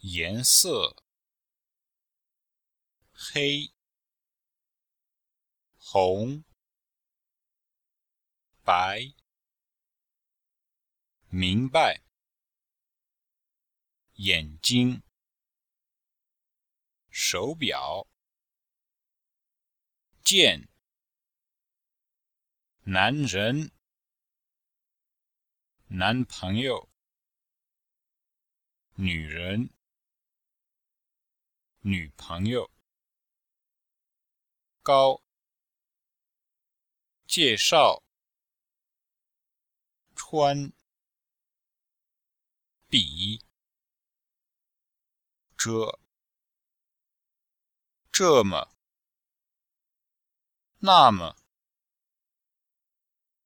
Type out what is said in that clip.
颜色黑、红、白，明白，眼睛，手表，见，男人，男朋友，女人，女朋友，高，介绍，穿，比，这么，那么，